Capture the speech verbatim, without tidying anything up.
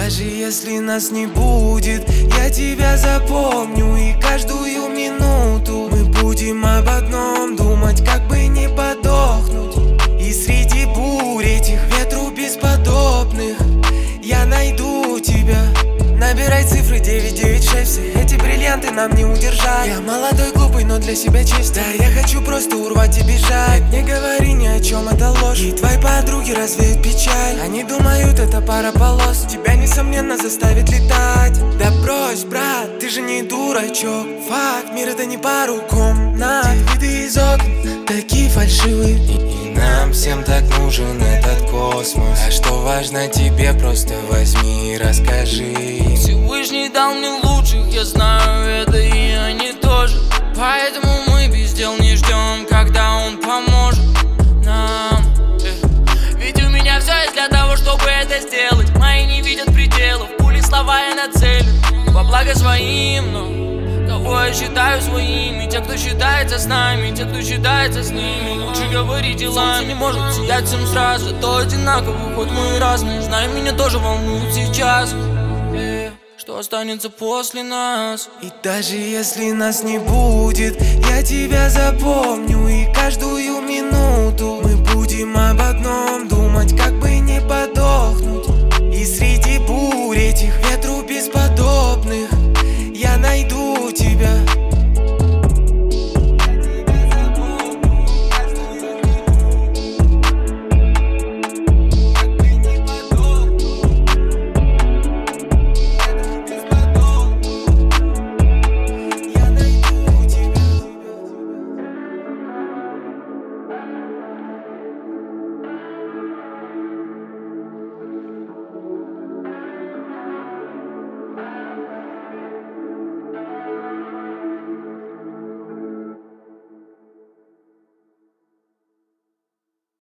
даже если нас не будет, я тебя запомню. И каждую минуту мы будем об одном думать, как бы не подохнуть. И среди бурь этих ветру бесподобных я найду тебя. Набирай цифры девять девять шесть, все эти бриллианты нам не удержать. Я молодой, глупый, но для себя чист. Да я хочу просто урвать и бежать. Не говори ни о чем, это ложь. И твои подруги развеют печаль. Они думают, это пара полос. Тебя несомненно заставит летать. Да брось, брат, ты же не дурачок. Факт, мир это не пару комнат. Те виды из окон такие фальшивые, и, и нам всем так нужен этот космос. А что важно тебе, просто возьми и расскажи. Всевышний дал мне лучших, я знаю это, и они тоже. Поэтому мы без дел не ждем, когда он поможет нам. Ведь у меня все есть для того, чтобы это сделать. Мои не видят пределов, пули слова я нацелен во благо своим, но кого я считаю своими? Те, кто считается с нами, те, кто считается с ними. Лучше говори делами. Солнце не может сиять всем сразу, то одинаково, хоть мы и разные. Знаю, меня тоже волнует сейчас, э, что останется после нас. И даже если нас не будет, я тебя запомню. И каждую минуту мы будем об одном думать, как бы не подохнуть. И среди бурь этих ветров